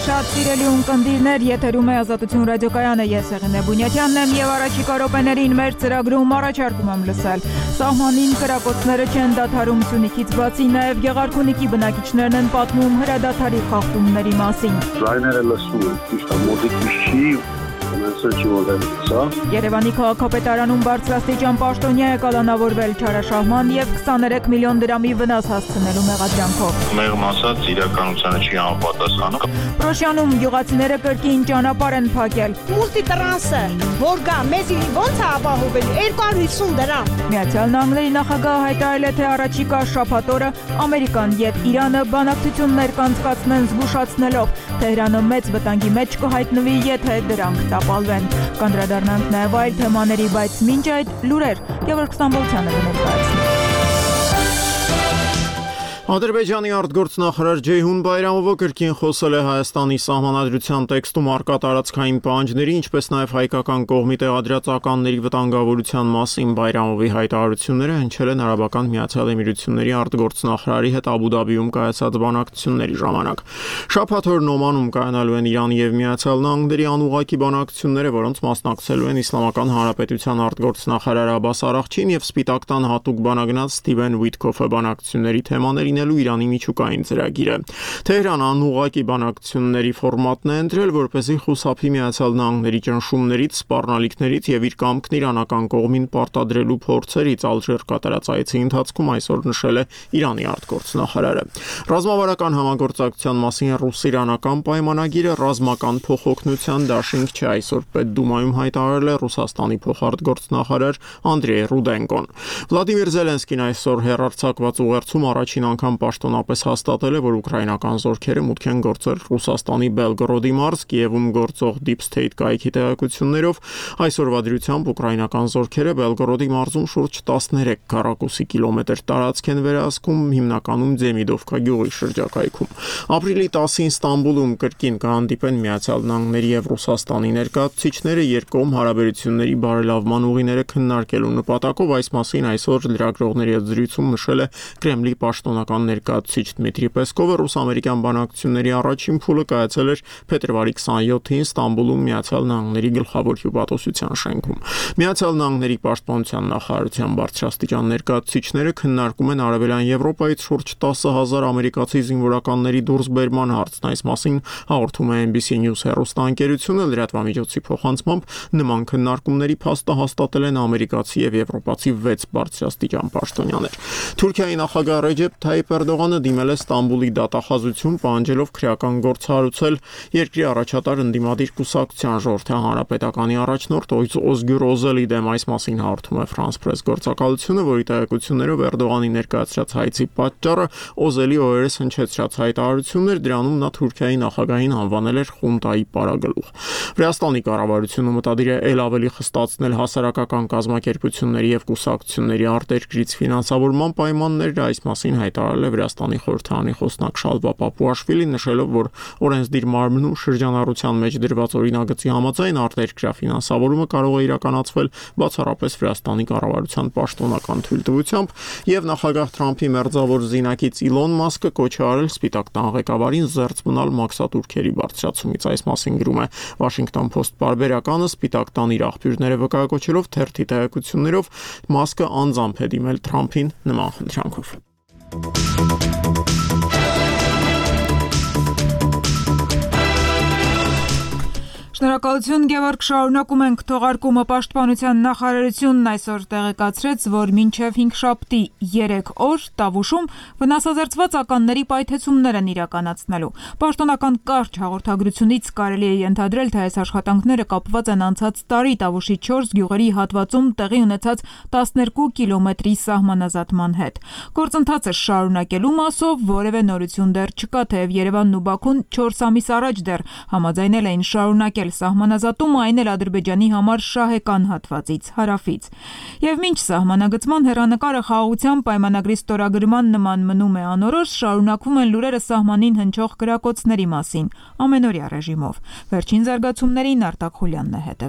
Շատ սիրելի ունկնդիրներ, եթերում է Ազատություն ռադիոկայանը, ես Եղինե Բունյաթյանն եմ եւ առաջիկա րոպեներին մեր ծրագրում առաջարկում եմ լսել. Սահմանին կրակոցները չեն դադարում Սյունիքից բացի, նաեւ Գեղարքունիքի բնակիչներն են պատմում հրադադարի խախտումների մասին. Զայները լսում են, ճիշտ է, մոտիկից չի Երևանի քաղաքապետարանում բարձրաստիճան պաշտոնյա է կալանավորվել չարաշահման եւ 23 միլիոն դրամի վնաս հասցնելու մեղադրանքով. Մեղմ ասած իրականությանը չի համապատասխանում. Պրոշյանում գյուղացիները կրկին ճանապարհ են փակել. Մուլտի տրանսը, որ գա, մեզ ոնց է ապահովել 250 դրամ. Միացյալ Նահանգների նախագահը հայտարարել է, թե առաջիկա շաբաթ օրը Ամերիկան եւ Իրանը բանակցություններ կանցկացնեն զգուշացնելով. Թեհրանը մեծ վտանգի մեջ կհայտնվի, եթե դրանք տապալվեն. Կանդրադառնանք նաև այլ թեմաների, բայց մինչ այդ լուրեր Գևորգ Ստամբոլցյանը կներկայացնի. Ադրբեջանի արտգործնախարար Ceyhun Bayramova կրկին խոսել է Հայաստանի սահմանադրության տեքստում առկա տարածքային պահանջների, ինչպես նաև հայկական կողմի տեղադրած ականների վտանգավորության մասին. Bayramovի հայտարարությունները հնչել են Արաբական Միացյալ Էմիրությունների արտգործնախարարի հետ Աբու Դաբիում կայացած բանակցությունների ժամանակ. Շաբաթ օրն Օմանում կայանալու են Իրանի եւ Միացյալ Նահանգների անուղղակի բանակցությունները, որոնց մասնակցելու են Իսլամական Հանրապետության արտգործնախարար Աբբաս Արաղչին եւ Սպիտակ տան հատուկ բանագնաց Սթիվեն Ուիտքոֆը. Բանակցությունների թեմաներին Իրանի միջուկային ծրագիրը. Թեհրան անուղղակի բանակցությունների ֆորմատն է ընտրել, որպեսզի խուսափի Միացյալ Նահանգների ճնշումներից, սպառնալիքներից եւ իր կամքն իրանական կողմին պարտադրելու փորձերից. Ալժիր կատարած այցի ընթացքում այսօր նշել է Իրանի արտգործնախարարը. Ռազմավարական համագործակցության մասին ռուս-իրանական պայմանագիրը ռազմական փոխօգնության դաշինք չէ. Այսօր Պետդումայում հայտարարել է Ռուսաստանի փոխարտգործնախարար Անդրեյ Ռուդենկոն. Վլադիմիր Զելենսկին այսօր հեռարձակված ուղերձում առաջին անգամ պաշտոնապես հաստատել է, որ ուկրաինական զորքերը մուտք են գործել Ռուսաստանի Բելգորոդի մարզ. Կիևում գործող Deep State կայքի տեղեկություններով այսօրվա դրությամբ ուկրաինական զորքերը Բելգորոդի մարզում շուրջ 13 քառակուսի կիլոմետր տարածք են վերահսկում, հիմնականում Ձեմիդովկա գյուղի շրջակայքում. Ապրիլի 10-ին Ստամբուլում կրկին կհանդիպեն Միացյալ Նահանգների եւ Ռուսաստանի ներկայացուցիչները երկկողմ հարաբերությունների բարելավման ուղիները քննարկելու նպատակով. Այս մասին այսօր լրագրողների հետ զրույցում նշել է Կրեմլի պաշտոնական ներկայացուցիչ Դմիտրի Պեսկովը. ռուս-ամերիկյան բանակցությունների առաջին փուլը կայացել էր փետրվարի 27-ին Ստամբուլում Միացյալ Նահանգների գլխավոր հյուպատոսության շենքում. Միացյալ Նահանգների պաշտպանության նախարարության բարձրաստիճան ներկայացուցիչները քննարկում են Արևելյան Եվրոպայից շուրջ 10,000 ամերիկացի զինվորականների դուրսբերման հարցն. Այս մասին հաղորդում է NBC News հեռուստաընկերությունը. Լրատվամիջոցի փոխանցմամբ նման քննարկումների փաստը հաստատել են ամերիկացի եւ եվրոպացի 6 բարձրաստիճան պաշտոնյաներ. Թուրքիայի նախագահ Ռեջեփ Թայիփ Էրդողանը դիմել է Ստամբուլի դատախազություն, պահանջելով քրեական գործ հարուցել երկրի առաջատար ընդդիմադիր կուսակցության ժողովրդի հանրապետականի առաջնորդ Օզգյուր Օզելի դեմ. Այս մասին հաղորդում է France Press գործակալությունը, որի տեղեկություններով Էրդողանի ներկայացրած հայցի պատճառը Օզելի օրերս հնչեցրած հայտարարություններ, դրանում նա Թուրքիայի նախագահին անվանել էր խունտայի պարագլուխ. Վրաստանի կառավարությունը մտադիր է ել ավելի խստացնել հասարակական կազմակերպությունների եւ կուսակցությունների արտերկրից ֆինանսավորման պայմանները. Այս մասին հայտարարել է Վրաստանի խորհրդարանի խոսնակ Շալվա Պապուաշվիլին, նշելով, որ օրենսդիր մարմնում շրջանառության մեջ դրված օրինագծի համաձայն արտերկրյա ֆինանսավորումը կարող է իրականացվել բացառապես Վրաստանի կառավարության պաշտոնական թույլտվությամբ, եւ նախագահ Թրամփի մերձավոր զինակից Իլոն Մասկը կոչ է արել Սպիտակ տան ղեկավարին զերծ մնալ մաքսատուրքերի բարձրացումից. Այս մասին գրում է Washington Post պարբերականը. Սպիտակ տան իր աղբյուրները վկայակոչելով թերթի տեղեկություններով Մասկը անձամբ է դիմել Թրամփին նման խնդրանքով. Շնորհակալություն Գևորգ, շարունակում ենք թողարկումը. Պաշտպանության նախարարությունն այսօր տեղեկացրեց, որ մինչև 5 շաբթի 3 օր Տավուշում վնասազերծված ականների պայթեցումներ են իրականացնելու. Պաշտոնական կարճ հաղորդագրությունից կարելի է ենթադրել, թե այս աշխատանքները կապված են անցած տարի Տավուշի 4 գյուղերի հատվածում տեղի ունեցած 12 կիլոմետրի սահմանազատման հետ. Գործընթացը շարունակելու մասով որևէ նորություն դեռ չկա, թեև Երևանն ու Բաքուն 4 ամիս առաջ դեռ համաձայնել էին շարունակել սահմանազատումը, այն էլ Ադրբեջանի համար շահեկան հատվածից հարավից. Եվ մինչ սահմանագծման հեռանկարը խաղաղության պայմանագրի ստորագրման նման մնում է անորոշ, շարունակվում են լուրերը սահմանին հնչող կրակոցների մասին ամենօրյա ռեժիմով. Վերջին զարգացումներին Արտակ Խուլյանն է հետևել.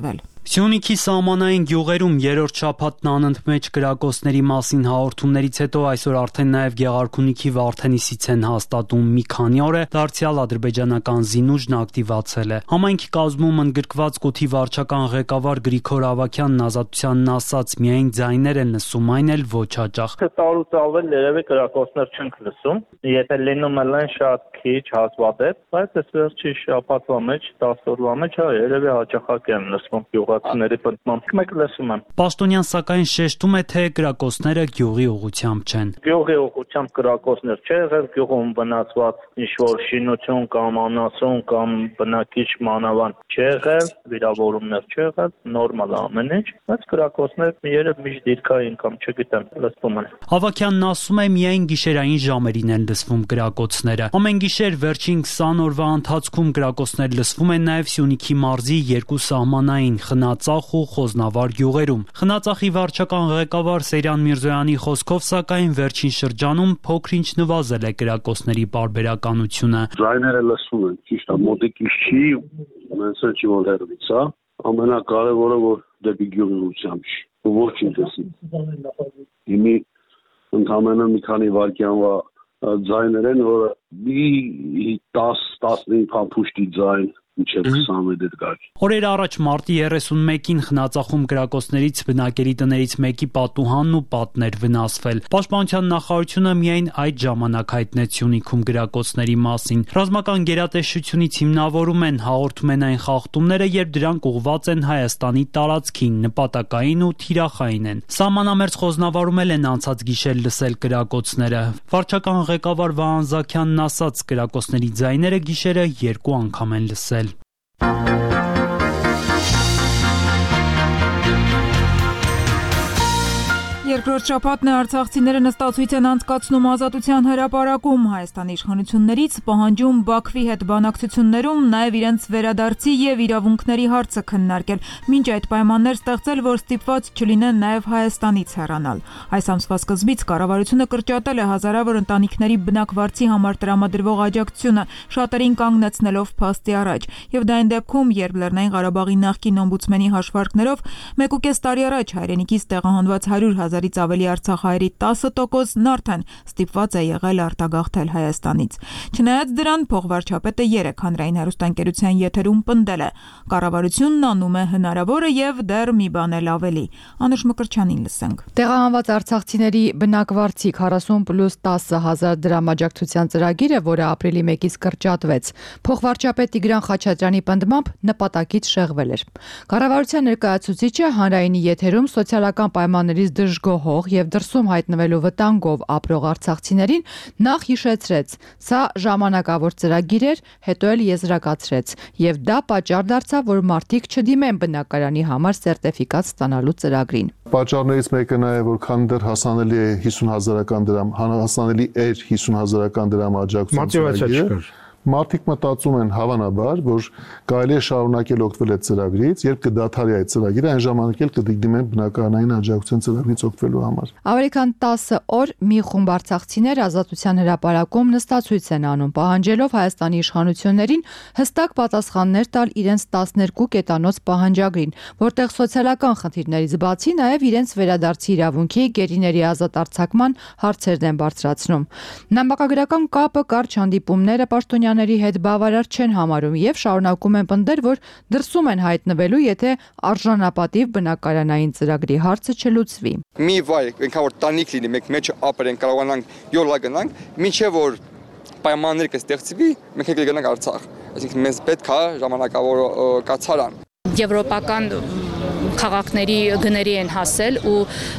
Սյունիքի սահմանային գյուղերում երրորդ շաբաթն անընդմեջ կրակոցների մասին հաղորդումներից հետո այսօր արդեն նաև Գեղարքունիքի Վարդենիսից են հաստատում մի քանի օր է դարձյալ ադրբեջանական զինուժն ակտիվացել է։ Համայնքի կազմում ընդգրկված կոթի վարչական ղեկավար Գրիգոր Ավագյանն Ազատությանն ասաց, միայն ձայներ են լսում, այն էլ ոչ հաճախ։ Տարուց ավել երևի կրակոցներ չենք լսում, եթե լինում են շատ քիչ հազվադեպ, բայց այս վերջի շաբաթվա մեջ 10 օրվա մեջ երևի հաճախակ են լսվում գյուղացիների պնդմամբ։ Մեկ լսում եմ։ Պաշտոնյան սակայն շեշտում է, թե կրակոցները գյուղի ուղղությամբ չեն։ Գյուղի ուղղությամբ կրակոցներ չի եղել, գյուղում վնասված ինչ-որ շինություն կամ անասուն կամ բնակիչ մանավանդ չի եղել, վիրավորումներ չի եղել, նորմալ է ամեն ինչ, բայց կրակոցներ երբ միշտ դիրքային կամ չգիտեմ, լսվում են։ Ավագյանն ասում է, միայն գիշերային ժամերին են լսվում կրակոցները։ Ամեն գիշեր վերջին 20 օրվա ընթացքում կրակոցներ լսվում են նաև Սյունիքի մարզի երկու սահմանային Խնածախ ու Խոզնավար գյուղերում։ Խնածախի վարչական ղեկավար Սեյրան Միրզոյանի խոսքով սակայն վերջին շրջանում փոքր-ինչ նվազել է կրակոցների պարբերականությունը։ Ձայները լսում են, ճիշտ է, մոտիկից չի, ոնց չի որ հեռվից, հա։ Ամենակարևորը որ դեպի գյուղի ուղղությամբ չի, ոչինչ տեսի։ Հիմի ընդամենը մի քանի վայրկյանվա ձայներ են, որը մի 10-15 փամփուշտի ձայն մինչև 20 մետր գաք։ Օրեր առաջ մարտի 31-ին Խնածախում կրակոցներից բնակելի տներից մեկի պատուհանն ու պատն էր վնասվել։ Պաշտպանության նախարարությունը միայն այդ ժամանակ հայտնեց Սյունիքում կրակոցների մասին։ Ռազմական գերատեսչությունից հիմնավորում են, հաղորդում են այն խախտումները, երբ դրանք ուղղված են Հայաստանի տարածքին, նպատակային ու թիրախային են։ Սահմանամերձ Խոզնավարում էլ են անցած գիշեր լսել կրակոցները։ Վարչական ղեկավար Վահան Զաքյանն ասաց, կրակոցների ձայները գիշերը 2 անգամ են լսել։ Երկրորդ շաբաթն է արցախցիները նստացույց են անցկացնում Ազատության հրապարակում, Հայաստանի իշխանություններից պահանջում Բաքվի հետ բանակցություններում նաև իրենց վերադարձի եւ իրավունքների հարցը քննարկել, մինչ այդ պայմաններ ստեղծել, որ ստիպված չլինեն նաև Հայաստանից հեռանալ։ Այս ամսվա սկզբից կառավարությունը կրճատել է հազարավոր ընտանիքների բնակվարձի համար տրամադրվող աջակցությունը, շատերին կանգնեցնելով փաստի առաջ, եւ դա այն դեպքում, երբ Լեռնային Ղարաբաղի նախկին օմբուդսմենի հաշվարկներով 1.5 տարի առաջ հայրենիքից տեղահանված 100,000-ից ավելի արցախահայերի 10%-ն արդեն ստիպված է եղել արտագաղթել Հայաստանից։ Չնայած դրան, փոխվարչապետը 3 հանրային հեռուստաընկերության եթերում պնդել է. կառավարությունն անում է հնարավորը եւ դեռ մի բան էլ ավելի։ Անուշ Մկրտչյանին լսենք։ Տեղահանված արցախցիների բնակվարձի 40+10,000 դրամ աջակցության ծրագիրը, որը ապրիլի 1-ից կրճատվեց, փոխվարչապետ Տիգրան Խաչատրյանի պնդմամբ նպատակից շեղվել էր։ Կառավարության ներկայացուցիչը հանրայինի եթերում սոցիալական պայմաններից դժգոհող եւ դրսում հայտնվելու վտանգով ապրող արցախցիներին նախ հիշեցրեց. սա ժամանակավոր ծրագիր էր, հետո էլ եզրակացրեց, եւ դա պատճառ դարձավ, որ մարդիկ չդիմեն բնակարանի համար սերտիֆիկատ ստանալու ծրագրին։ Պատճառներից մեկը նա է, որ քան դեռ հասանելի է 50,000 դրամ, հասանելի էր 50,000 դրամ աջակցություն ծրագիրը։ Մարդիկ մտածում են հավանաբար, որ կարելի է շարունակել օգտվել այդ ծրագրից, երբ կդադարի այդ ծրագիրը, այն ժամանակ էլ կդիմեն բնակարանային աջակցության ծրագրից օգտվելու համար։ Ավելի քան 10 օր մի խումբ արցախցիներ Ազատության հրապարակում նստացույց են անում, պահանջելով Հայաստանի իշխանություններին հստակ պատասխաններ տալ իրենց 12 կետանոց պահանջագրին, որտեղ սոցիալական խնդիրներից բացի նաև իրենց վերադարձի իրավունքի, գերիների ազատ արձակման հարցերն են բարձրացնում։ Նամակագրական կապը կարճ հանդիպումները պաշտոնյաների հետ բավարար չեն համարում եւ շարունակում են պնդել, որ դրսում են հայտնվելու, եթե արժանապատիվ բնակարանային ծրագրի հարցը չլուծվի։ Մի վայր, այնքան որ տանիք լինի, մենք մեջը ապրենք, կարողանանք յոլա գնանք, մինչև որ պայմաններ կստեղծվի, մենք կգնանք Արցախ։ Այսինքն մեզ պետք է ժամանակավոր կացարան։ Եվրոպական քաղաքների գների են հասել ու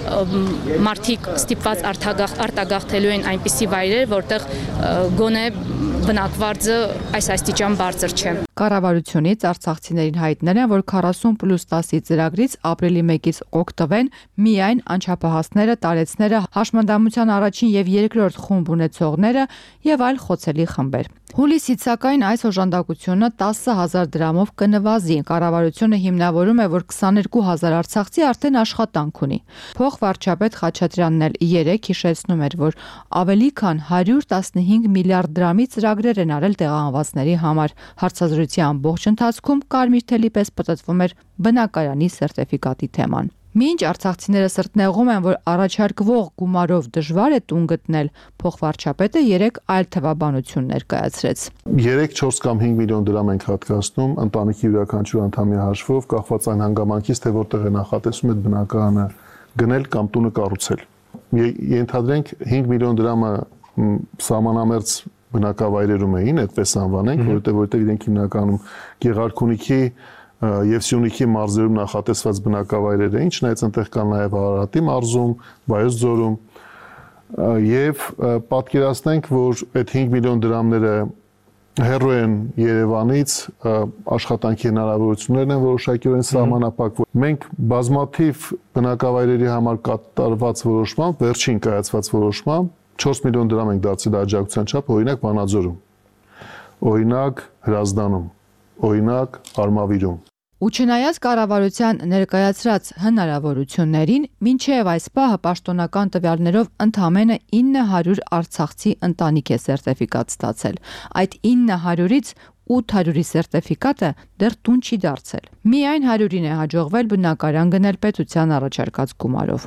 մարդիկ ստիպված արտագաղթելու են այնպիսի վայրեր, որտեղ գոնե բնակվարձը այս աստիճան բարձր չէ։ Կառավարությունից արցախցիներին հայտնել են, որ 40+10-ի ծրագրից ապրիլի 1-ից օգտվեն միայն անչափահասները, տարեցները, հաշմանդամության առաջին եւ երկրորդ խումբ ունեցողները եւ այլ խոցելի խմբեր։ Հուլիսից սակայն այս օժանդակությունը 10,000 դրամով կնվազի։ Կառավարությունը հիմնավորում է, որ 22,000 արցախցի արդեն աշխատանք ունի։ Փոխվարչապետ Խաչատրյանն էլ 3 հիշեցնում էր, որ ավելի քան 115 միլիարդ դրամի ծրագրեր են արել տեղահանվածների համար։ Հարցազրույցի ամբողջ ընթացքում կարմիր թելի պես պտտվում էր բնակարանի սերտիֆիկատի թեման։ Մինչ արցախցիները սրտնեղում են, որ առաջարկվող գումարով դժվար է տուն գտնել, փոխվարչապետը 3 այլ թվաբանություն ներկայացրեց։ 3-4 կամ 5 միլիոն դրամ ենք հատկացնում ընտանիքի յուրաքանչյուր անդամի հաշվով, կախված այն հանգամանքից, թե որտեղ է նախատեսում այդ բնակարանը գնել կամ տունը կառուցել։ Ենթադրենք 5 միլիոն դրամը սահմանամերձ բնակավայրերում էին, այդպես անվանենք, որովհետև իրենք հիմնականում Գեղարքունիքի եւ Սյունիքի մարզերում նախատեսված բնակավայրեր էին, չնայած այնտեղ կան նաեւ Արարատի մարզում, Վայոց ձորում եւ պատկերացնենք, որ այդ 5 միլիոն դրամները հեռու են Երևանից, աշխատանքի հնարավորություններն են որոշակիորեն սահմանափակվում։ Մենք բազմաթիվ բնակավայրերի համար կատարված որոշմամբ, վերջին կայացված որոշմամբ 4 միլիոն դրամ ենք դարձել աջակցության չափ, օրինակ Վանաձորում, օրինակ Հրազդանում, օրինակ Արմավիրում։ Ու չնայած կառավարության ներկայացրած հնարավորություններին, մինչև այս պահը պաշտոնական տվյալներով ընդամենը 900 արցախցի ընտանիք է սերտիֆիկատ ստացել։ Այդ 900-ից 800-ի սերտիֆիկատը դեռ տուն չի դարձել։ Միայն 100-ին է հաջողվել բնակարան գնել պետության առաջարկած գումարով։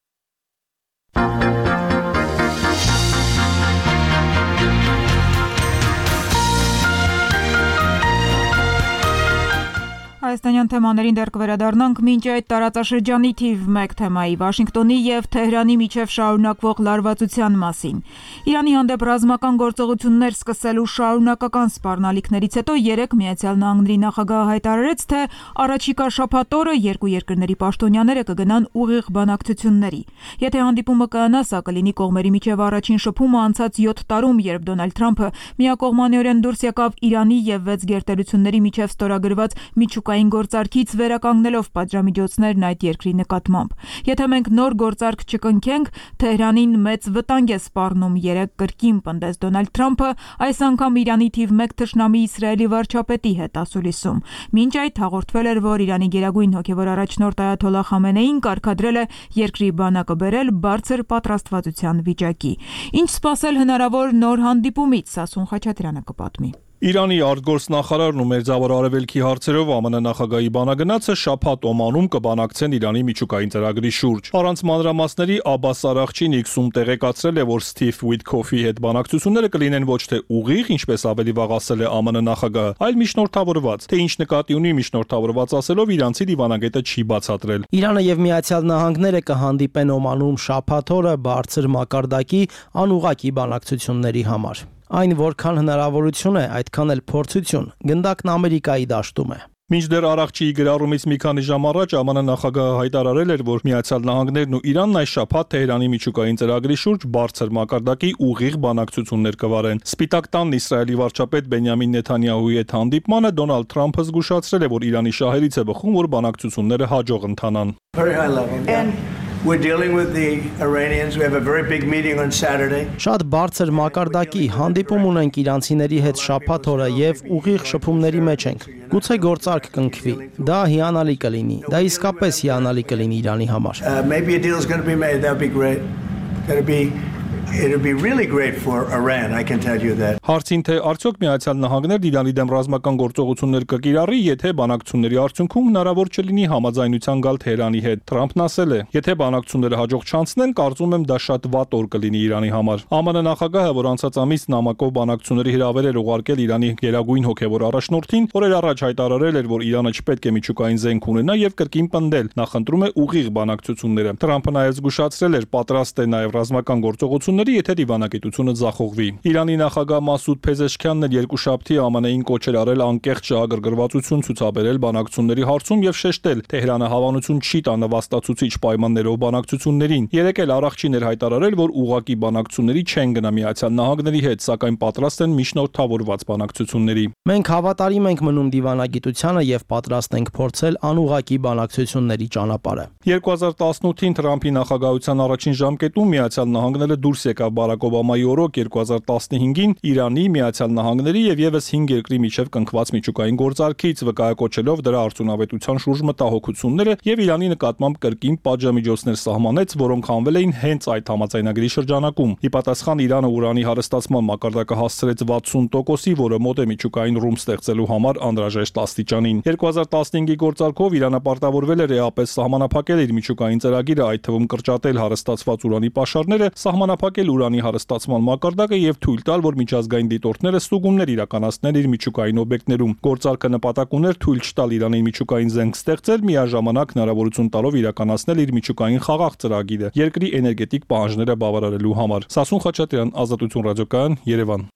Հայաստանյան թեմաներին դեռ կվերադառնանք, մինչ այդ տարածաշրջանի թիվ 1 թեմայի Վաշինգտոնի եւ Թեհրանի միջև շարունակվող լարվածության մասին։ Իրանի հանդեպ ռազմական գործողություններ սկսելու շարունակական սպառնալիքներից հետո 3 Միացյալ Նահանգների նախագահը հայտարարեց, թե առաջիկա շաբաթ օրը երկու երկրների պաշտոնյաները կգնան ուղիղ բանակցությունների։ Եթե հանդիպումը կայանա, սա կլինի կողմերի միջև առաջին շփումը անցած 7 տարում, երբ Դոնալդ Թրամփը միակողմանիորեն դուրս եկավ Իրանի եւ 6 գերտերությունների միջև ստորագրված միջուկային գործարքից վերականգնելով պատժամիջոցներն այդ երկրի նկատմամբ։ Եթե մենք նոր գործարք չկնքենք, Թեհրանին մեծ վտանգ է սպառնում 3 կրկին պնդեց Դոնալդ Թրամփը, այս անգամ Իրանի թիվ 1 թշնամի Իսրայելի վարչապետի հետ ասուլիսում։ Մինչ այդ հաղորդվել էր, որ Իրանի գերագույն հոգևոր առաջնորդ Այաթոլլահ Խամենեին կարգադրել է երկրի բանակը բերել բարձր պատրաստվածության վիճակի։ Ինչ սպասել հնարավոր նոր հանդիպումից, Սասուն Խաչատրյանը կպատմի։ Իրանի արտգործնախարարն ու Մերձավոր Արևելքի հարցերով ԱՄՆ նախագահի բանագնացը շաբաթ Օմանում կբանակցեն Իրանի միջուկային ծրագրի շուրջ։ Առանց մանրամասների Աբբաս Արաղչին X-ում տեղեկացրել է, որ Սթիվ Ուիթքոֆի հետ բանակցությունները կլինեն ոչ թե ուղիղ, ինչպես ավելի վաղ ասել է ԱՄՆ նախագահը, այլ միջնորդավորված։ Թե ինչ նկատի ունի միջնորդավորված ասելով, իրանցի դիվանագետը չի բացատրել։ Իրանը եւ Միացյալ Նահանգները կհանդիպեն Օմանում շաբաթ օրը բարձր մակարդակի անուղղակի բանակցությունների համար։ Այն որքան հնարավորություն է, այդքան էլ փորձություն, գնդակն Ամերիկայի դաշտում է։ Մինչդեռ Արաղչիի գրառումից մի քանի ժամ առաջ ԱՄՆ նախագահը հայտարարել էր, որ Միացյալ Նահանգներն ու Իրանն այս շաբաթ Թեհրանի միջուկային ծրագրի շուրջ բարձր մակարդակի ուղիղ բանակցություններ կվարեն։ Սպիտակ տանն Իսրայելի վարչապետ Բենյամին Նեթանյահուի հետ հանդիպմանը Դոնալդ Թրամփը զգուշացրել է, որ Իրանի շահերից է բխում, որ բանակցությունները հաջող ընթանան։ We're dealing with the Iranians. We have a very big meeting on Saturday. Շատ բարձր մակարդակի հանդիպում ունենք իրանցիների հետ շաբաթ օրը եւ ուղիղ շփումների մեջ ենք։ Գուցե գործարք կնքվի։ Դա հիանալի կլինի։ Դա իսկապես հիանալի կլինի Իրանի համար։ Maybe a deal is going to be made. That would be great. It'll be really great for Iran, I can tell you that. Հարցին թե արդյոք Միացյալ Նահանգներն Իրանի դեմ ռազմական գործողություններ կկիրառի, եթե բանակցությունների արդյունքում հնարավոր չլինի համաձայնության գալ Թեհրանի հետ։ Թրամփն ասել է. Եթե բանակցությունները հաջող չանցնեն, կարծում եմ դա շատ վատ օր կլինի Իրանի համար։ ԱՄՆ նախագահը, որ անցած ամիս նամակով բանակցությունների հրավեր էր ուղարկել Իրանի գերագույն հոգևոր առաջնորդին, օրեր առաջ հայտարարել էր, որ Իրանը չպետք է միջուկային զենք ունենա եւ կրկին պնդել, նախընտրում է ուղիղ բանակցությունները։ Թրամփը նաեւ զգուշացրել էր, պատրաստ է նաեւ ռազմական գործողությունների, եթե դիվանագիտությունը ձախողվի։ Իրանի նախագահ Մասուդ Փեզեշքյանն էլ երկուշաբթի ԱՄՆ-ին կոչ էր արել անկեղծ շահագրգռվածություն ցուցաբերել բանակցությունների հարցում եւ շեշտել Թեհրանը հավանություն չի տա նվաստացուցիչ պայմաններով բանակցություններին։ Երեկ էլ Արաղչին էր հայտարարել, որ ուղղակի բանակցությունների չեն գնա Միացյալ Նահանգների հետ, սակայն պատրաստ են միջնորդավորված բանակցությունների։ Մենք հավատարիմ ենք մնում դիվանագիտությանը եւ պատրաստ ենք փորձել անուղղակի բանակցությունների ճանապարհը։ 2018-ին Թրամփի նախագահության առաջին ժամկետում Միացյալ Նահանգները դուրս եկավ Բարակ Օբամայի օրոք 2015-ին Իրանի, Միացյալ Նահանգների եւ եւս 5 երկրի միջև կնքված միջուկային գործարքից, վկայակոչելով դրա արդյունավետության շուրջ մտահոգությունները եւ Իրանի նկատմամբ կրկին պատժամիջոցներ սահմանեց, որոնք հանվել էին հենց այդ համաձայնագրի շրջանակում։ Ի պատասխան Իրանը ուրանի հարստացման մակարդակը հասցրեց 60%-ի, որը մոտ է միջուկային ռում ստեղծելու համար անհրաժեշտ աստիճանին։ 2015-ի գործարքով Իրանը պարտավորվել էր էապես սահմանափակել իր միջուկային ծրագիրը, այդ թվում կրճատել հարստացված ուրանի պաշարները, սահմանափակել ուրանի հարստացման մակարդակը եւ թույլ տալ, որ միջազգային դիտորդները ստուգումներ իրականացնեն իր միջուկային օբյեկտներում։ Գործարքը նպատակ ուներ թույլ չտալ Իրանին միջուկային զենք ստեղծել, միաժամանակ հնարավորություն տալով իրականացնել իր միջուկային խաղաղ ծրագիրը երկրի էներգետիկ պահանջները բավարարելու համար։ Սասուն Խաչատրյան, Ազատություն ռադիոկայան, Երևան։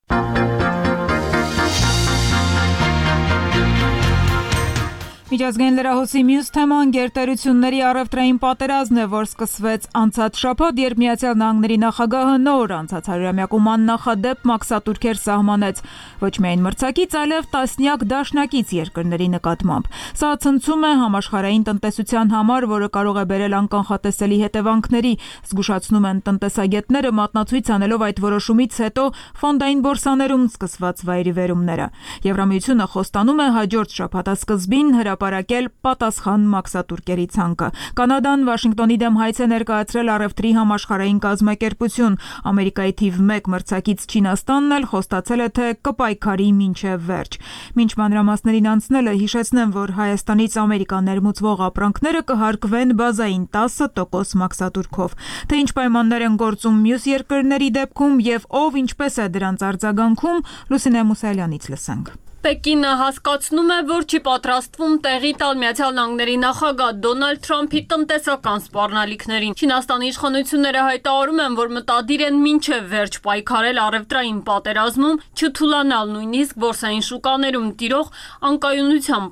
Միջազգային լրահոսի մյուս թեման գերտերությունների առևտրային պատերազմն է, որ սկսվեց անցած շաբաթ, երբ Միացյալ Նահանգների նախագահը նոր անցած 100-ամյակում աննախադեպ մաքսատուրքեր սահմանեց ոչ միայն մրցակից, այլև տասնյակ դաշնակից երկրների նկատմամբ։ Սա ցնցում է համաշխարհային տնտեսության համար, որը կարող է բերել անկանխատեսելի հետևանքների, զգուշացնում են տնտեսագետները, մատնացույց անելով այդ որոշումից հետո ֆոնդային բորսաներում սկսված վայրիվերումները։ Եվրամիությունը խոստանում է հաջորդ շաբաթասկզբին հրապարակել պատասխան մաքսատուրքերի ցանկը։ Կանադան Վաշինգտոնի դեմ հայց է ներկայացրել առևտրի համաշխարհային կազմակերպություն։ Ամերիկայի թիվ 1 մրցակից Չինաստանն էլ խոստացել է, թե կպայքարի մինչև վերջ։ Մինչ մանրամասներին անցնելը հիշեցնեմ, որ Հայաստանից Ամերիկա ներմուծվող ապրանքները կհարկվեն բազային 10% մաքսատուրքով։ Թե ինչ պայմաններ են գործում մյուս երկրների դեպքում եւ ով ինչպես է դրանց արձագանքում, Լուսինե Մուսալյանից լսենք։ Պեկինը հասկացնում է, որ չի պատրաստվում տեղի տալ Միացյալ Նահանգների նախագահ Դոնալդ Թրամփի տնտեսական սպառնալիքներին։ Չինաստանի իշխանությունները հայտարարում են, որ մտադիր են մինչև վերջ պայքարել առևտրային պատերազմում, չթուլանալ նույնիսկ բորսային շուկաներում տիրող անկայունության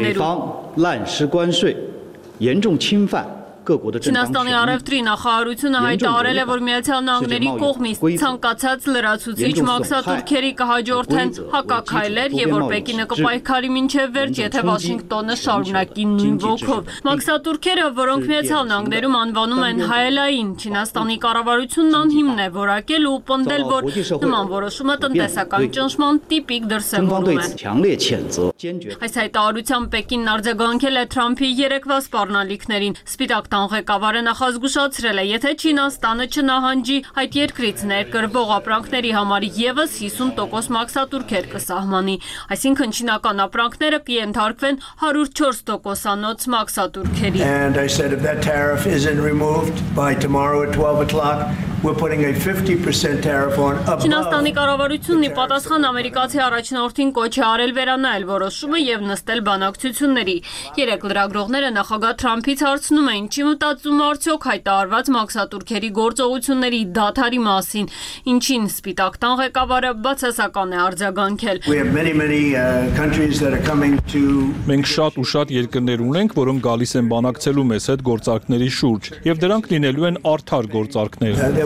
պայմաններում։ Չինաստանի առևտրի նախարարությունը հայտարարել է, որ Միացյալ Նահանգների կողմից ցանկացած լրացուցիչ մաքսատուրքերի կհաջորդեն հակաքայլեր եւ որ Պեկինը կպայքարի մինչեւ վերջ, եթե Վաշինգտոնը շարունակի նույն ոգով։ Մաքսատուրքերը, որոնք Միացյալ Նահանգներում անվանում են հայելային, Չինաստանի կառավարությունն անհիմն է որակել ու պնդել, որ նման որոշումը տնտեսական ճնշման տիպիկ դրսևորում է։ Այս հայտարարությամբ Պեկինն արձագանքել է Թրամփի երեկվա սպառնալիքներին։ Սպիտակ ղեկավարը նախազգուշացրել է, եթե Չինաստանը չնահանջի այդ երկրից ներկրվող ապրանքների համար եւս 50% մաքսատուրքեր կսահմանի, այսինքն չինական ապրանքները կենթարկվեն 104%-անոց մաքսատուրքերի։ Չինաստանի կառավարությունն ի պատասխան ամերիկացի առաջնորդին կոչ է արել վերանայել որոշումը եւ նստել բանակցությունների։ Երեք լրագրողները նախագահ Թրամփից հարցնում էին, չի մտածում արդյոք հայտարարված մաքսատուրքերի գործողությունների դադարի մասին, ինչին Սպիտակ տան ղեկավարը բացասական է արձագանքել։ Մենք շատ ու շատ երկրներ ունենք, որոնք գալիս են բանակցելու մեզ հետ գործարքների շուրջ, եւ դրանք լինելու են արդար գործարքներ։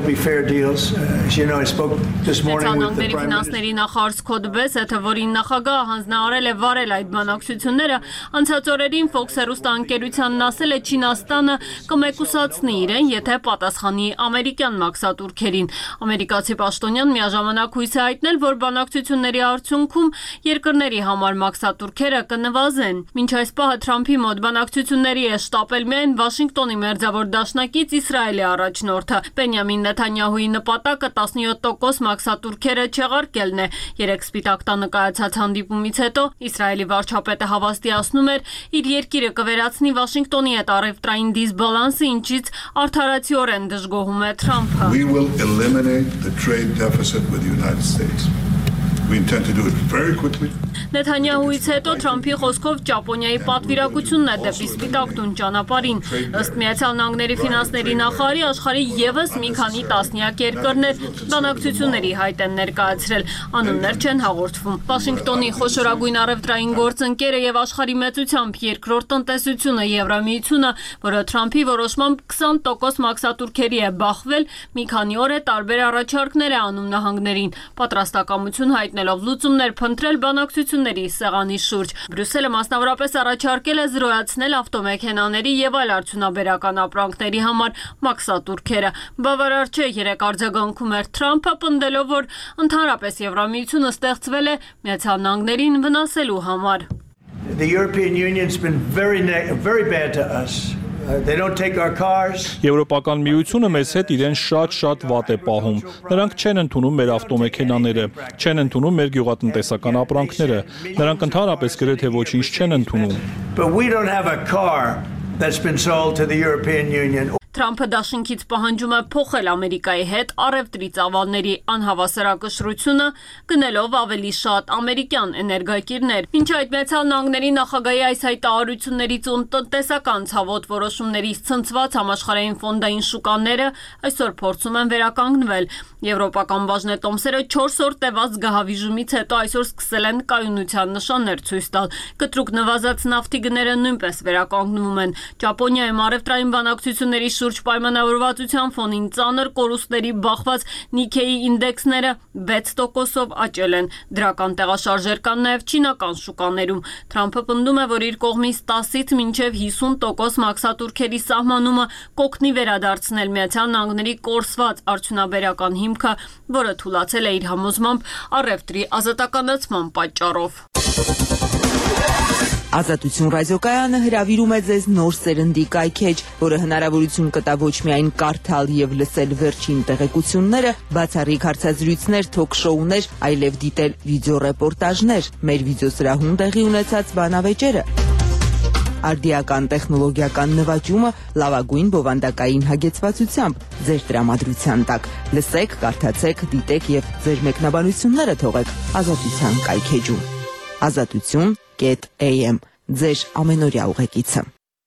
Նահանգների ֆինանսների նախարար Սքոթ Բեսեթը, որին նախագահը հանձնարարել է վարել այդ բանակցությունները, անցած օրերին Fox հեռուստաընկերությանն ասել է Չինաստանը կմեկուսացնի իրեն, եթե պատասխանի ամերիկյան մաքսատուրքերին։ Ամերիկացի պաշտոնյան միաժամանակ հույս է հայտնել, որ բանակցությունների արդյունքում երկրների համար մաքսատուրքերը կնվազեն։ Մինչ այս պահը Թրամփի մոտ բանակցությունների է շտապել միայն Վաշինգտոնի մերձավոր դաշնակից Իսրայելի առաջնորդը։ Բենյամին Նեթանյահուի նպատակը 17% մաքսատուրքերը չեղարկելն է։ Երեք Սպիտակ տանը կայացած հանդիպումից հետո Իսրայելի վարչապետը հավաստիացնում էր, իր երկիրը կվերացնի Վաշինգտոնի հետ առևտրային դիսբալանսը, ինչից արդարացիորեն դժգոհում է Թրամփը։ We will eliminate the trade deficit with the United States. We intend to do it very quickly. Նեթանյահուից հետո Թրամփի խոսքով Ճապոնիայի պատվիրակությունն է դեպի Սպիտակ տուն ճանապարհին։ Ըստ Միացյալ Նահանգների ֆինանսների նախարարի, աշխարհի եւս մի քանի տասնյակ երկրներ բանակցությունների հայտ են ներկայացրել, անուններ չեն հաղորդվում։ Վաշինգտոնի խոշորագույն առևտրային գործընկերը եւ աշխարհի մեծությամբ երկրորդ տնտեսությունը Եվրամիությունը, որը Թրամփի որոշմամբ 20% մաքսատուրքերի է բախվել, մի քանի օր է տարբեր առաջարկներ է անում նահանգներին, պատրաստակամություն հայտնելով լուծումներ փնտրել բանակցությունների բանակցությունների սեղանի շուրջ։ Բրյուսելը մասնավորապես առաջարկել է զրոյացնել ավտոմեքենաների եւ այլ արդյունաբերական ապրանքների համար մաքսատուրքերը։ Բավարար չէ, երեք արձագանքում էր Թրամփը, պնդելով, որ ընդհանրապես Եվրամիությունը ստեղծվել է Միացյալ Նահանգներին վնասելու համար։ The European Union's been very bad to us. They don't take our cars. Եվրոպական միությունը մեզ հետ իրեն շատ վատ է պահում։ Նրանք չեն ընդունում մեր ավտոմեքենաները, չեն ընդունում մեր գյուղատնտեսական ապրանքները։ Նրանք ընդհանրապես գրեթե ոչինչ չեն ընդունում։ But we don't have a car that's been sold to the European Union. Թրամփը դաշինքից պահանջում է փոխել Ամերիկայի հետ առևտրի ծավալների անհավասարակշռությունը, գնելով ավելի շատ ամերիկյան էներգակիրներ։ Մինչ այդ Միացյալ Նահանգների նախագահի այս հայտարարություններից ու տնտեսական ցավոտ որոշումներից ցնցված համաշխարհային ֆոնդային շուկաները այսօր փորձում են վերականգնվել։ Եվրոպական բաժնետոմսերը 4 օր տևած գահավիժումից հետո այսօր սկսել են կայունության նշաններ ցույց տալ։ Կտրուկ նվազած նավթի գները նույնպես վերականգնվում են։ Ճապոնիայում առևտրային բանակցությունների շուրջ պայմանավորվածության ֆոնին ծանր կորուստների բախված Նիքեյի ինդեքսները 6%-ով աճել են։ Դրական տեղաշարժեր կան նաև չինական շուկաներում։ Թրամփը պնդում է, որ իր կողմից 10-ից մինչև 50% մաքսատուրքերի սահմանումը կօգնի վերադարձնել Միացյալ Նահանգների կորսված արդյունաբերական հիմքը, որը թուլացել է իր համոզմամբ առևտրի ազատականացման պատճառով։ Ազատություն ռադիոկայանը հրավիրում է ձեզ նոր սերնդի կայքեջ, որը հնարավորություն կտա ոչ միայն կարդալ եւ լսել վերջին տեղեկությունները, բացառիկ հարցազրույցներ, թոք-շոուներ, այլև դիտել վիդեոռեպորտաժներ, մեր վիդեոսրահում տեղի ունեցած բանավեճերը, արդիական տեխնոլոգիական նվաճումը լավագույն բովանդակային հագեցվածությամբ ձեր տրամադրության տակ։ Լսեք, կարդացեք, դիտեք եւ ձեր մեկնաբանությունները թողեք Ազատության կայքեջում։ Azatutun.am ձեր ամենօրյա ուղեկիցը։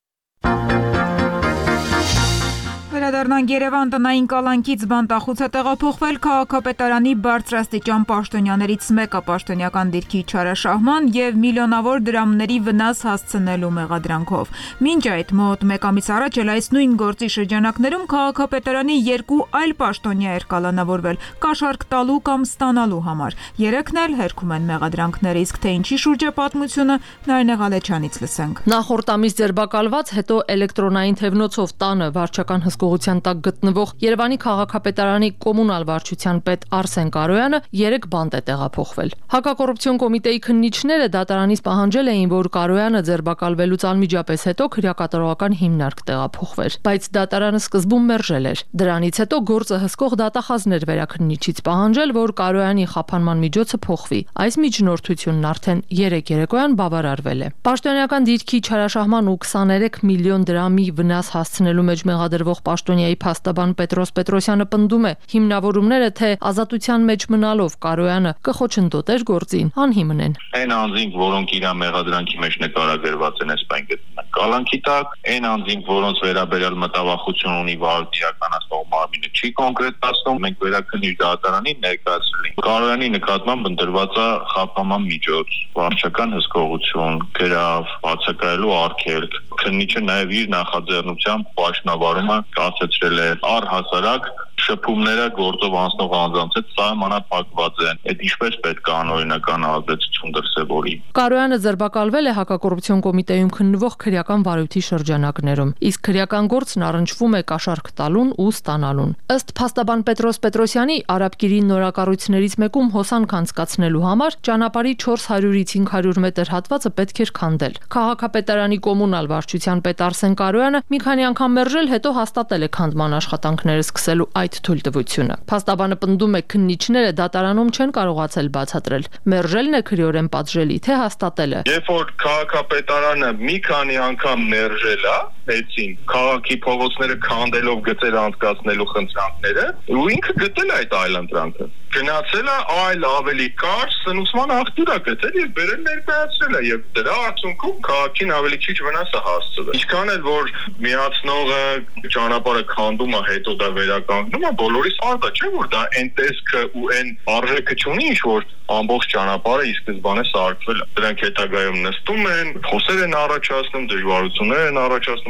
Վերադառնանք Երևան, տնային կալանքից բանտախուց է տեղափոխվել քաղաքապետարանի բարձրաստիճան պաշտոնյաներից մեկը պաշտոնյական դիրքի չարաշահման եւ միլիոնավոր դրամների վնաս հասցնելու մեղադրանքով։ Մինչ այդ մոտ մեկ ամիս առաջ էլ այս նույն գործի շրջանակներում քաղաքապետարանի 2 այլ պաշտոնյա էր կալանավորվել կաշառք տալու կամ ստանալու համար։ Երեքն էլ հերքում են մեղադրանքները, իսկ թե ինչի շուրջ է պատմությունը, Նարինե Ղալեչյանից լսենք։ Նախորդ ամիս ձերբակալված, հետո էլեկտրոնային թևնոցով տանը վարչական հսկողության տակ գտնվող Երևանի քաղաքապետարանի կոմունալ վարչության պետ Արսեն Կարոյանը 3 բանտ է տեղափոխվել։ Հակակոռուպցիոն կոմիտեի քննիչները դատարանից պահանջել էին, որ Կարոյանը ձերբակալվելուց անմիջապես հետո քրեակատարողական հիմնարկ տեղափոխվեր, բայց դատարանը սկզբում մերժել էր։ Դրանից հետո գործը հսկող դատախազներ վերաքննիչից պահանջել, որ Կարոյանի խափանման միջոցը փոխվի։ Այս միջնորդությունն արդեն 3 երեկոյան բավարարվել է։ Պաշտոնյական դիրքի չարաշահման ու 23 միլիոն դրամի վնաս հասցնելու մեջ մեղադրվող պաշտոնյայի փաստաբան Պետրոս Պետրոսյանը պնդում է, հիմնավորումները թե ազատության մեջ մնալով Կարոյանը կխոչընդոտեր գործին, անհիմն են։ Այն անձինք, որոնք իր մեղադրանքի մեջ նկարագրված են, այսպես գտնվում կալանքի տակ, այն անձինք, որոնց վերաբերյալ մտավախություն ունի վարույթ իրականացնող մարմինը չի կոնկրետացնում, մենք վերաքննիչ դատարանին ներկայացրել ենք։ Կարոյանի նկատմամբ ընտրված է խափանման միջոց, վարչական հսկողություն, գրավ, բացակայելու արգելք։ Քննիչը նաև իր նախաձեռնությամբ պաշտոնավարումը կասեցրել է առհասարակ շփումները գործով անցնող անձանց հետ սահմանափակված են։ Այդ ինչպես պետք է անօրինական ազդեցություն դրսևորի։ Կարոյանը ձերբակալվել է հակակոռուպցիոն կոմիտեում քննվող քրեական վարույթի շրջանակներում, իսկ քրեական գործն առնչվում է կաշառք տալուն ու ստանալուն։ Ըստ փաստաբան Պետրոս Պետրոսյանի, արաբկիրի նորակառույցներից մեկում հոսանք անցկացնելու համար ճանապարհի 400-ից 500 մետր հատվածը պետք էր քանդել։ Քաղաքապետարանի կոմունալ վարչության պետ Արսեն Կարոյանը մի քանի անգամ մերժել, հետո հաստատել է քանդման աշխատանքները սկսելու այդ թույլտվությունը։ Փաստաբանը պնդում է, քննիչները դատարանում չեն կարողացել բացատրել, մերժելն է քրեորեն պատժելի, թե հաստատելը։ Երբ որ քաղաքապետարանը մի քանի անգամ մերժել է,եցին քաղաքի փողոցները քանդելով գծեր անցկացնելու խնդրանքները, ու ինքը գտել է այդ այլ ընտրանքը։ Գնացել է այլ ավելի կարճ սնուցման աղբյուր է գտել եւ բերել ներկայացրել է եւ դրա արդյունքում քաղաքին ավելի քիչ վնաս է հասցվել։ Ինչքան էլ որ միացնողը ճանապարհը քանդում է, հետո դա վերականգնում է, բոլորիս արդ է, չէ՞ որ դա այն տեսքը ու այն արժեքը չունի, ինչ որ ամբողջ ճանապարհը ի սկզբանե սարքվել է։ Դրանք հետագայում նստում են, խոսեր են առաջացնում, դժվարություններ են առաջացնում։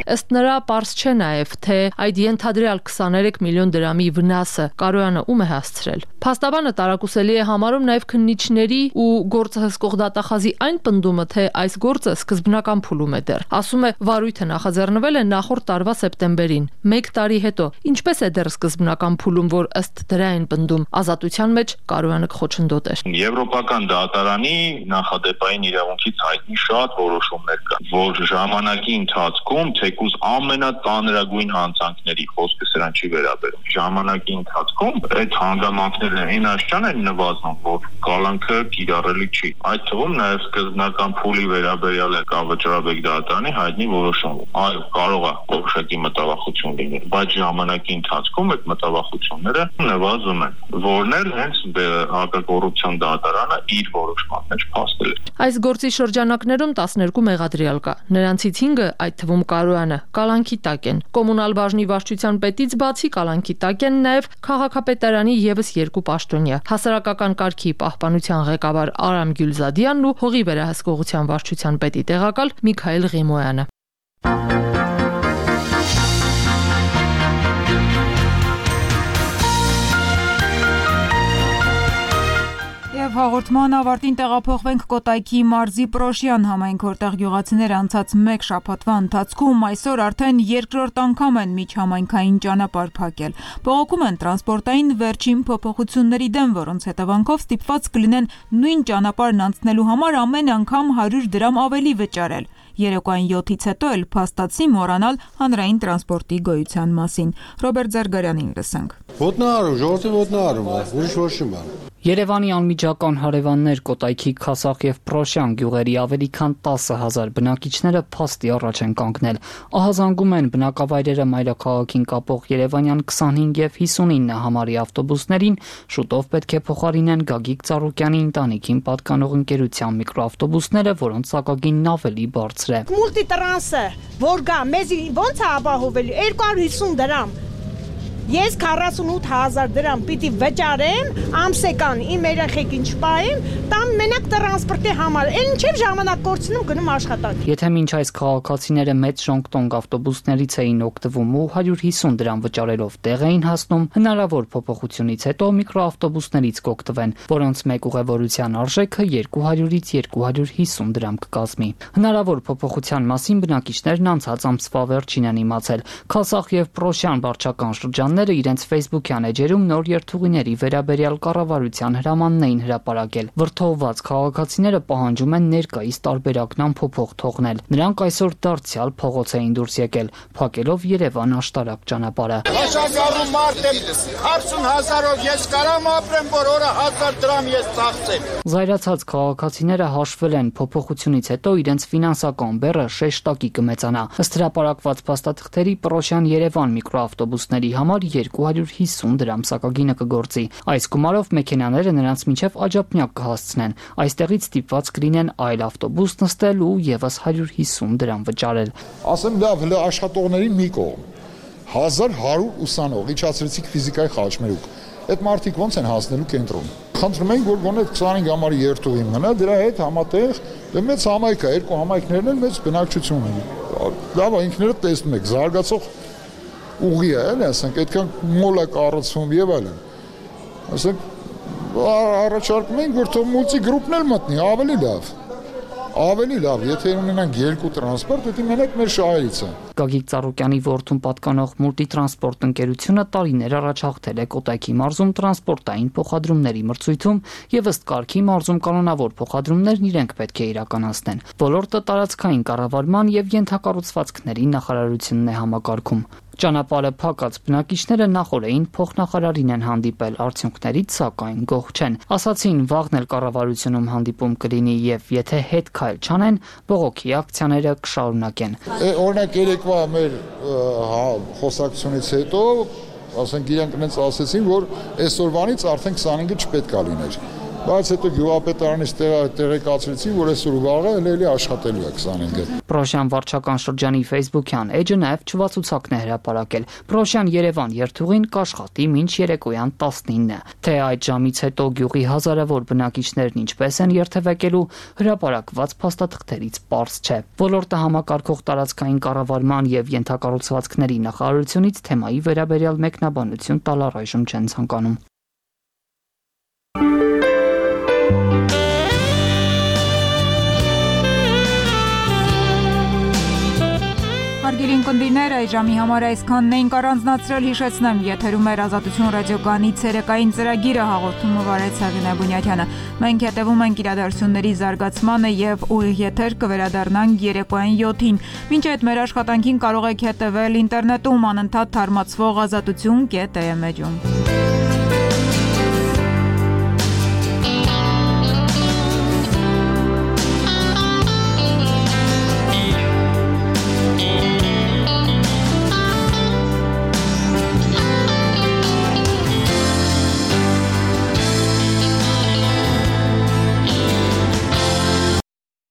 ըստ նրա պարզ չէ նաև, թե այդ ենթադրյալ 23 միլիոն դրամի վնասը Կարոյանը ում է հասցրել։ Փաստաբանը տարակուսելի է համարում նաև քննիչների ու գործը հսկող դատախազի այն պնդումը, թե այս գործը սկզբնական փուլում է դեռ։ Ասում է, վարույթը նախաձեռնվել է նախորդ տարվա սեպտեմբերին, 1 տարի հետո։ Ինչպես է դեռ սկզբնական փուլում, որ ըստ դրա են պնդում, ազատության մեջ Կարոյանը կխոչընդոտեր։ Եվրոպական դատարանի նախադեպային իրավունքից հայտնի շատ որոշումներ կան, որ ժամանակի ընթացքում թեկուզ ամենածանրագույն հանցանքների խոսքը սրան չի վերաբերում։ Ժամանակի ընթացքում այդ հանգամանքները այն աշճան են նվազում, որ կալանքը կիրառելի չի։ Այդ թվում նաև սկզբնական փուլի վերաբերյալ կավճռաբեկ դատարանի հայտնի որոշում։ Այո, կարող է որոշակի մտավախություն լինել, բայց ժամանակի ընթացքում այդ մտավախությունները նվազում են, որն էլ հենց հակակոռուպցիոն դատարանը իր որոշման մեջ փաստել է։ Այս գործի շրջանակներում 12 մեղադրյալ կա։ Նրանցից 5-ը, այդ թվում Կարոյանը, կալանքի տակ են։ Կոմունալ բաժնի վարչության պետից բացի կալանքի տակ են նաև քաղաքապետարանի եւս 2 պաշտոնյա՝ հասարակական կարգի պահպանության ղեկավար Արամ Գյուլզադյանն ու հողի վերահսկողության վարչության պետի տեղակալ Միքայել Ղիմոյանը։ Եվ հաղորդման ավարտին տեղափոխվենք Կոտայքի մարզի Պրոշյան համայնք, որտեղ գյուղացիները անցած 1 շաբաթվա ընթացքում այսօր արդեն երկրորդ անգամ են միջհամայնքային ճանապարհ փակել։ Բողոքում են տրանսպորտային վերջին փոփոխությունների դեմ, որոնց հետևանքով ստիպված կլինեն նույն ճանապարհն անցնելու համար ամեն անգամ 100 դրամ ավելի վճարել։ Երեկոային 7-ից հետո էլ փաստացի մոռանալ հանրային տրանսպորտի գոյության մասին։ Ռոբերտ Զարգարյանին լսենք։ Ոտնահարում, ժողովրդի ոտնահարում, ուրիշ ոչ մի բան։ Երևանի անմիջական հարևաններ Կոտայքի, Քասախ եւ Պրոշյան գյուղերի ավելի քան 10,000 բնակիչները փաստի առաջ են կանգնել։ Ահազանգում են բնակավայրերը մայրաքաղաքին կապող Երևանյան 25 եւ 59 համարի ավտոբուսներին, շուտով պետք է փոխարինեն Գագիկ Ծառուկյանի ընտանիքին պատկանող ընկերության միկրոավտոբուսները, որոնց սակագինն ավելի բարձր է։ Մուլտիտրանսը, որ գա, մեզի ո՞նց է ապահովելու 250 դրամ։ Ես 48,000 դրամ պիտի վճարեմ, ամսական իմ երեխեքին չպահեմ, տամ մենակ տրանսպորտի համար։ Էլ ինչև ժամանակ կորցնում գնում աշխատանք։ Եթե մինչ այս քաղաքացիները մեծ ժոնգտոնգ ավտոբուսներից էին օգտվում ու 150 դրամ վճարելով տեղ էին հասնում, հնարավոր փոփոխությունից հետո միկրոավտոբուսներից կօգտվեն, որոնց մեկ ուղևորության արժեքը 200-ից 250 դրամ կկազմի։ Հնարավոր փոփոխության մասին բնակիչներն անցած ամսվա վերջին են իմացել։ Քասախ եւ Պրոշյան վարչական շրջան իրենց Facebook-յան էջերում նոր երթուղիների վերաբերյալ կառավարության հրամանն էին հրապարակել։ Վրդովված քաղաքացիները պահանջում են ներկայիս տարբերակն անփոփոխ թողնել։ Նրանք այսօր դարձյալ փողոց էին դուրս եկել, փակելով Երևան-Աշտարակ ճանապարհը։ Աշակարում մարդ եմ, 40,000-ով ես կարամ ապրեմ, որ օրը 1000 դրամ ես ծախսեմ։ Զայրացած քաղաքացիները հաշվել են փոփոխությունից հետո իրենց ֆինանսական բեռը շեշտակի կմեծանա։ Ըստ հրապարակված փաստաթղթերի Պրոշյան Երևան միկրոավտոբուսների համար 250 դրամ սակագինը կգործի։ Այս գումարով մեքենաները նրանց մինչև Աջափնյակ կհասցնեն։ Այստեղից ստիպված կլինեն այլ ավտոբուս նստել ու եւս 150 դրամ վճարել։ Ասեմ լավ, աշխատողների մի կողմ 1100 ուսանող, իջացրեցիք ֆիզիկայի խաչմերուկ։ Այդ մարդիկ ո՞նց են հասնելու կենտրոն։ Խնդրում ենք, որ գոնե 25 համարի երթուղի մնա, դրա հետ համատեղ մեծ համայնք է, երկու համայնքներն էլ մեծ բնակչություն են։ Լավ, ինքներդ տեսնում եք, զարգացող ուղի է, ասենք, այդքան մոլ է կառուցվում եւ այլն։ Ասենք, առաջարկում ենք, որ թող մուլտիգրուպն էլ մտնի, ավելի լավ, եթե ունենանք 2 տրանսպորտ, դա մենակ մեր շահերից է։ Գագիկ Ծառուկյանի որդուն պատկանող մուլտիտրանսպորտ ընկերությունը տարիներ առաջ հաղթել է Կոտայքի մարզում տրանսպորտային փոխադրումների մրցույթում եւ ըստ կարգի մարզում կանոնավոր փոխադրումներն իրենք պետք է իրականացնեն։ Ոլորտը տարածքային կառավարման եւ ենթակառուցվածքների նախարարությունն է համակարգում։ Ճանապարհը փակած բնակիչները նախորդին փոխնախարարին են հանդիպել, արդյունքներից սակայն գոհ չեն։ Ասացին, վաղն էլ կառավարությունում հանդիպում կլինի եւ եթե հետ քայլ չանեն, բողոքի ակցիաները կշարունակեն։ Օրինակ երեկվա մեր խոսակցությունից հետո, ասենք, իրենք ինձ ասեցին, որ այսօրվանից արդեն 25-ը չպետք է լիներ։ բայց հետո գյուղապետարանից տեղեկացրեցին, որ այսօր ու վաղը էլի աշխատելու է 25-ը։ Պրոշյան վարչական շրջանի Facebook-յան էջը նաև չվացուցակն է հրապարակել։ Պրոշյան Երևան երթուղին կաշխատի մինչ երեկոյան 19-ը։ Թե այդ ժամից հետո գյուղի հազարավոր բնակիչներն ինչպես են երթևեկելու, հրապարակված փաստաթղթերից պարզ չէ։ Ոլորտը համակարգող տարածքային կառավարման եւ ենթակառուցվածքների նախարարությունից թեմայի վերաբերյալ մեկնաբանություն տալ առայժմ չեն ցանկանում։ Հարգելի ունկնդիրներ, այս ժամի համար այսքանն էինք առանձնացրել, հիշեցնեմ, եթերում էր Ազատություն ռադիոկայանի ցերեկային ծրագիրը, հաղորդումը վարեց Հեղինե Բունյաթյանը։ Մենք հետևում ենք իրադարձությունների զարգացմանը եւ ուղիղ եթեր կվերադառնանք երեկոյան 7-ին։ Մինչ այդ մեր աշխատանքին կարող եք հետևել ինտերնետում անընդհատ թարմացվող azatutun.am-ում։